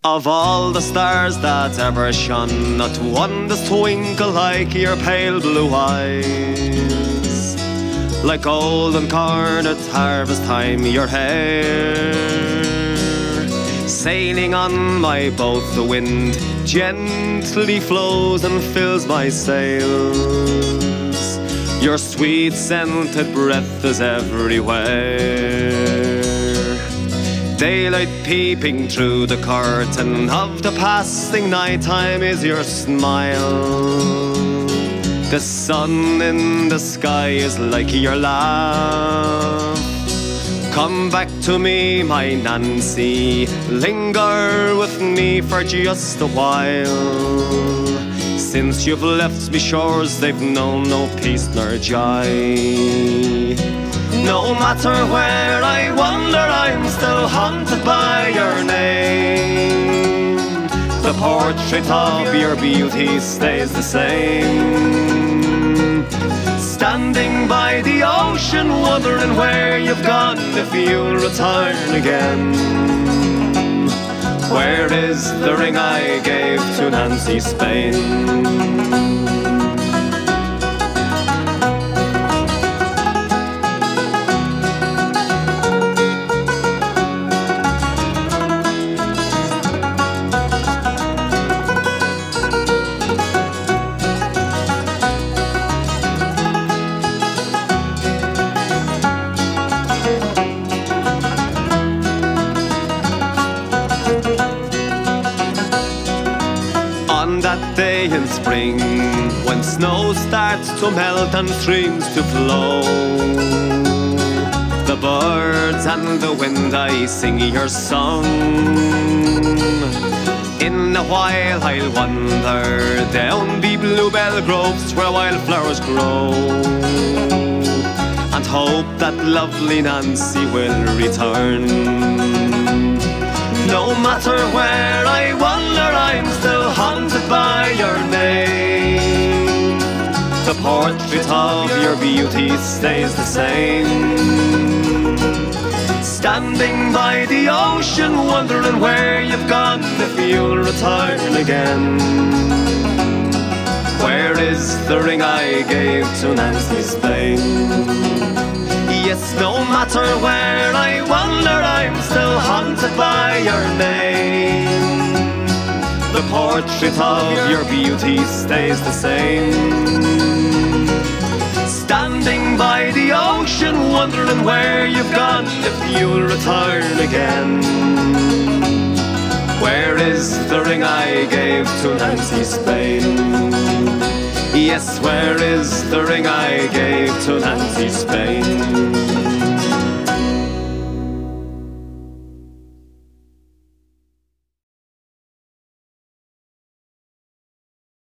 Of all the stars that ever shone, not one does twinkle like your pale blue eyes. Like golden corn at harvest time, your hair, sailing on my boat, the wind gently flows and fills my sails. Your sweet scented breath is everywhere. Daylight peeping through the curtain of the passing night time is your smile. The sun in the sky is like your laugh. Come back to me, my Nancy, linger with me for just a while. Since you've left me, shores they've known no peace nor joy. No matter where I wander, I'm still haunted by your name. The portrait of your beauty stays the same. Standing by the ocean, wondering where you've gone, if you'll return again. Where is the ring I gave to Nancy Spain? On that day in spring, when snow starts to melt and streams to flow, the birds and the wind, I sing your song. In a while I'll wander down the bluebell groves where wildflowers grow, and hope that lovely Nancy will return. No matter where I wander, I'm still haunted by your name. The portrait of your beauty stays the same. Standing by the ocean, wondering where you've gone, if you'll return again. Where is the ring I gave to Nancy Spain? Yes, no matter where I wander, I'm still haunted by your name. The portrait of your beauty stays the same. Standing by the ocean, wondering where you've gone, if you'll return again. Where is the ring I gave to Nancy Spain? Yes, where is the ring I gave to Nancy Spain?